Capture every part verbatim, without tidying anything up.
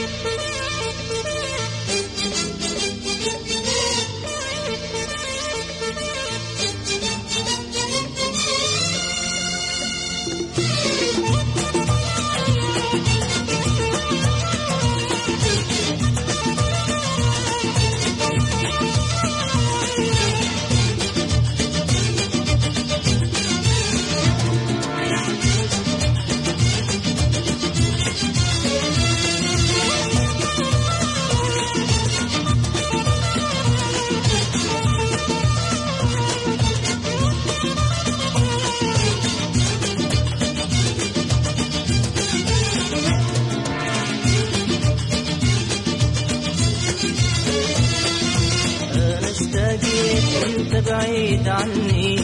انت بعيد عني،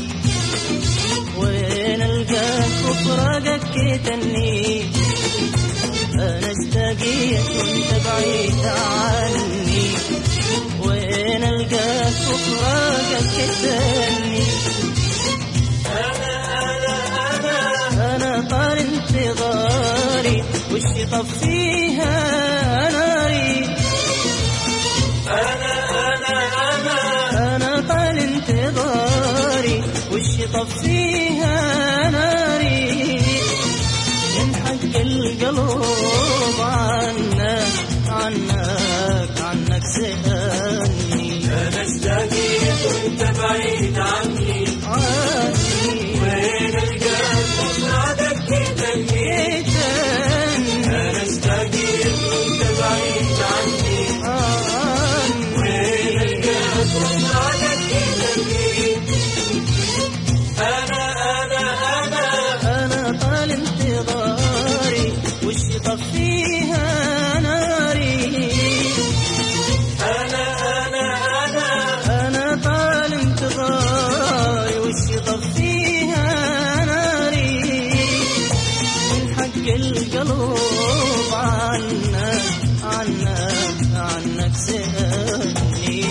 وين القاك وفراقك كتني. انا اشتاقيت وانت بعيد عني، وين القاك وفراقك كتني. انا انا انا انا طال انتظاري وش طف فيها ناري. انا انا أنا طال انتظاري وش طف فيها ناري. من حق القلوب عنك عنك عنك سهلني. انا اشتاقيت وانت بعيد عني، وين القاك وفراقك كتني. انا اشتاقيت وانت بعيد عني، وين القاك وفراقك كتني. انا انا انا أنا طال انتظاري وش طف فيها ناري. انا انا انا أنا طال انتظاري وش طف فيها ناري. من حق القلوب عنك عنك عنك سهلني.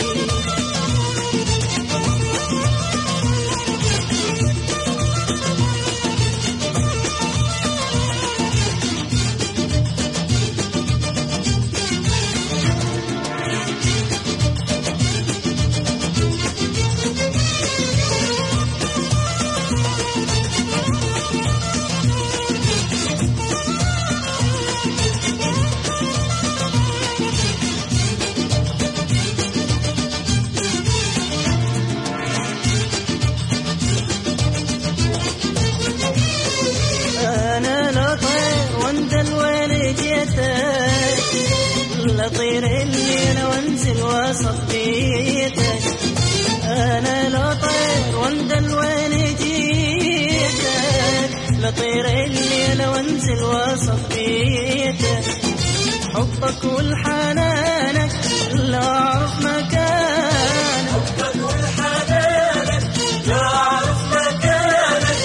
أنا لا طير واندل وين جيتك، لا طير الليل وانزل وسط بيتك. أنا لا طير واندل وين جيتك، لا طير الليل وانزل وسط بيتك. حبك والحنانك لا أعرف مكانك، حبك والحنانك لا أعرف مكانك.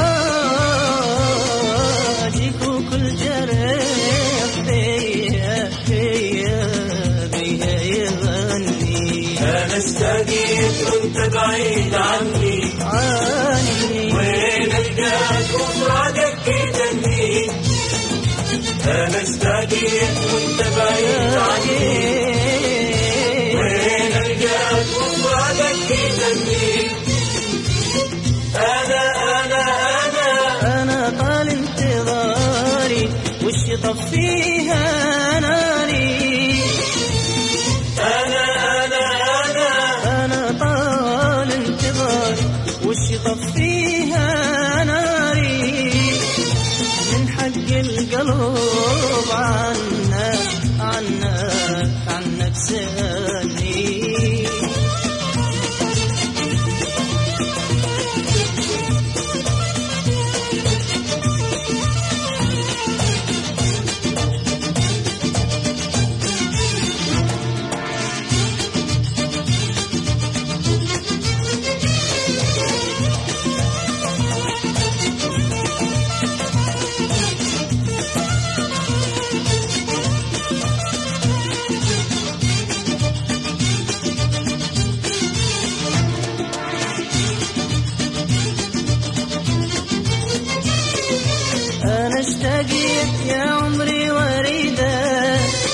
أجيك وكل جرح فيا فيا بيا يغني. أنا اشتاقيت وأنت بعيد عني، عني وين القاك وفراقك كتني. أنا اشتاقيت وأنت بعيد عني، وين القاك وفراقك كتني. أنا أنا أنا أنا طال انتظاري وش طف فيها ناري. أنا أنا أنا أنا طال انتظاري وش طف فيها ناري. من حق القلوب عنك عنك عنك سهلني. أنا اشتاقيت يا عمري وريدك،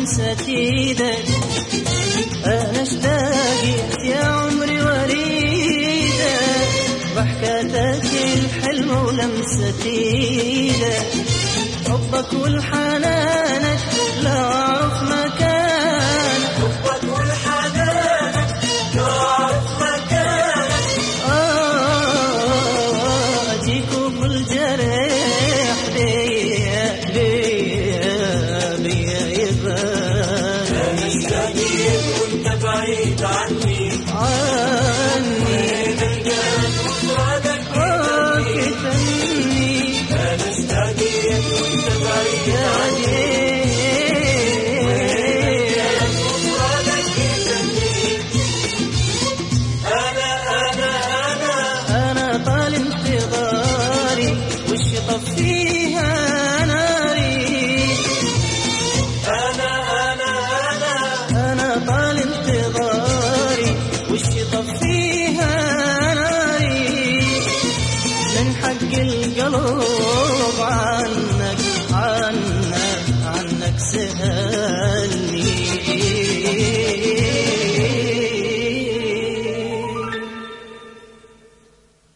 ولمسة ايدك. انا اشتاقت يا عمري وريدك، ضحكتك الحلوة ولمسة ايدك. حبك والحنانك لا اعرف مكانك، حبك والحنانك لا اعرف مكانك. آه اجيك وكل جريح ليا ليا ليا يبان. انا اشتاقت وانت بعيد عني عني وين القلب وفراقك كتني. انا اشتاقت وانت بعيد يا عني ليل وفراقك يتني. انا انا انا انا طال انتظاري وش طفيها ناري. انا انا انا انا طال انتظاري وش طفيها ناري. من حق القلب عنك عنك عنك سهلني.